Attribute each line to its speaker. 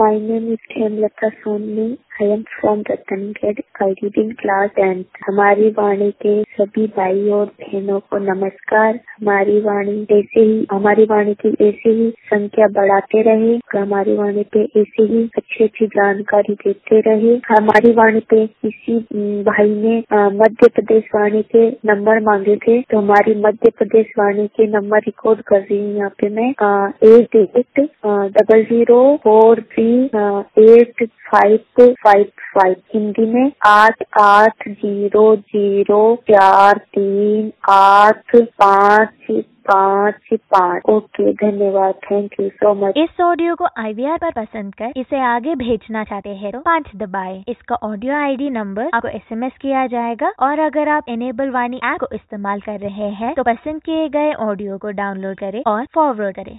Speaker 1: My name is Hemlata Sonni. I am from Ratanged. I read in class 10th. हमारी वाणी के सभी भाई और बहनों को नमस्कार। हमारी वाणी की ऐसे ही संख्या बढ़ाते रहे और हमारी वाणी पे ऐसे ही अच्छी जानकारी देते रहे। हमारी वाणी पे किसी भाई ने मध्य प्रदेश वाणी के नंबर मांगे थे, तो हमारी मध्य प्रदेश वाणी के नंबर रिकॉर्ड कर रही हूँ यहाँ पे मैं। 8800438555। हिंदी में 8800438555। ओके, धन्यवाद, थैंक यू सो मच।
Speaker 2: इस ऑडियो को IVR पर पसंद कर इसे आगे भेजना चाहते हैं तो 5 दबाएं। इसका ऑडियो ID नंबर आपको SMS किया जाएगा और अगर आप इनेबल वाणी ऐप को इस्तेमाल कर रहे हैं तो पसंद किए गए ऑडियो को डाउनलोड करें और फॉरवर्ड करें।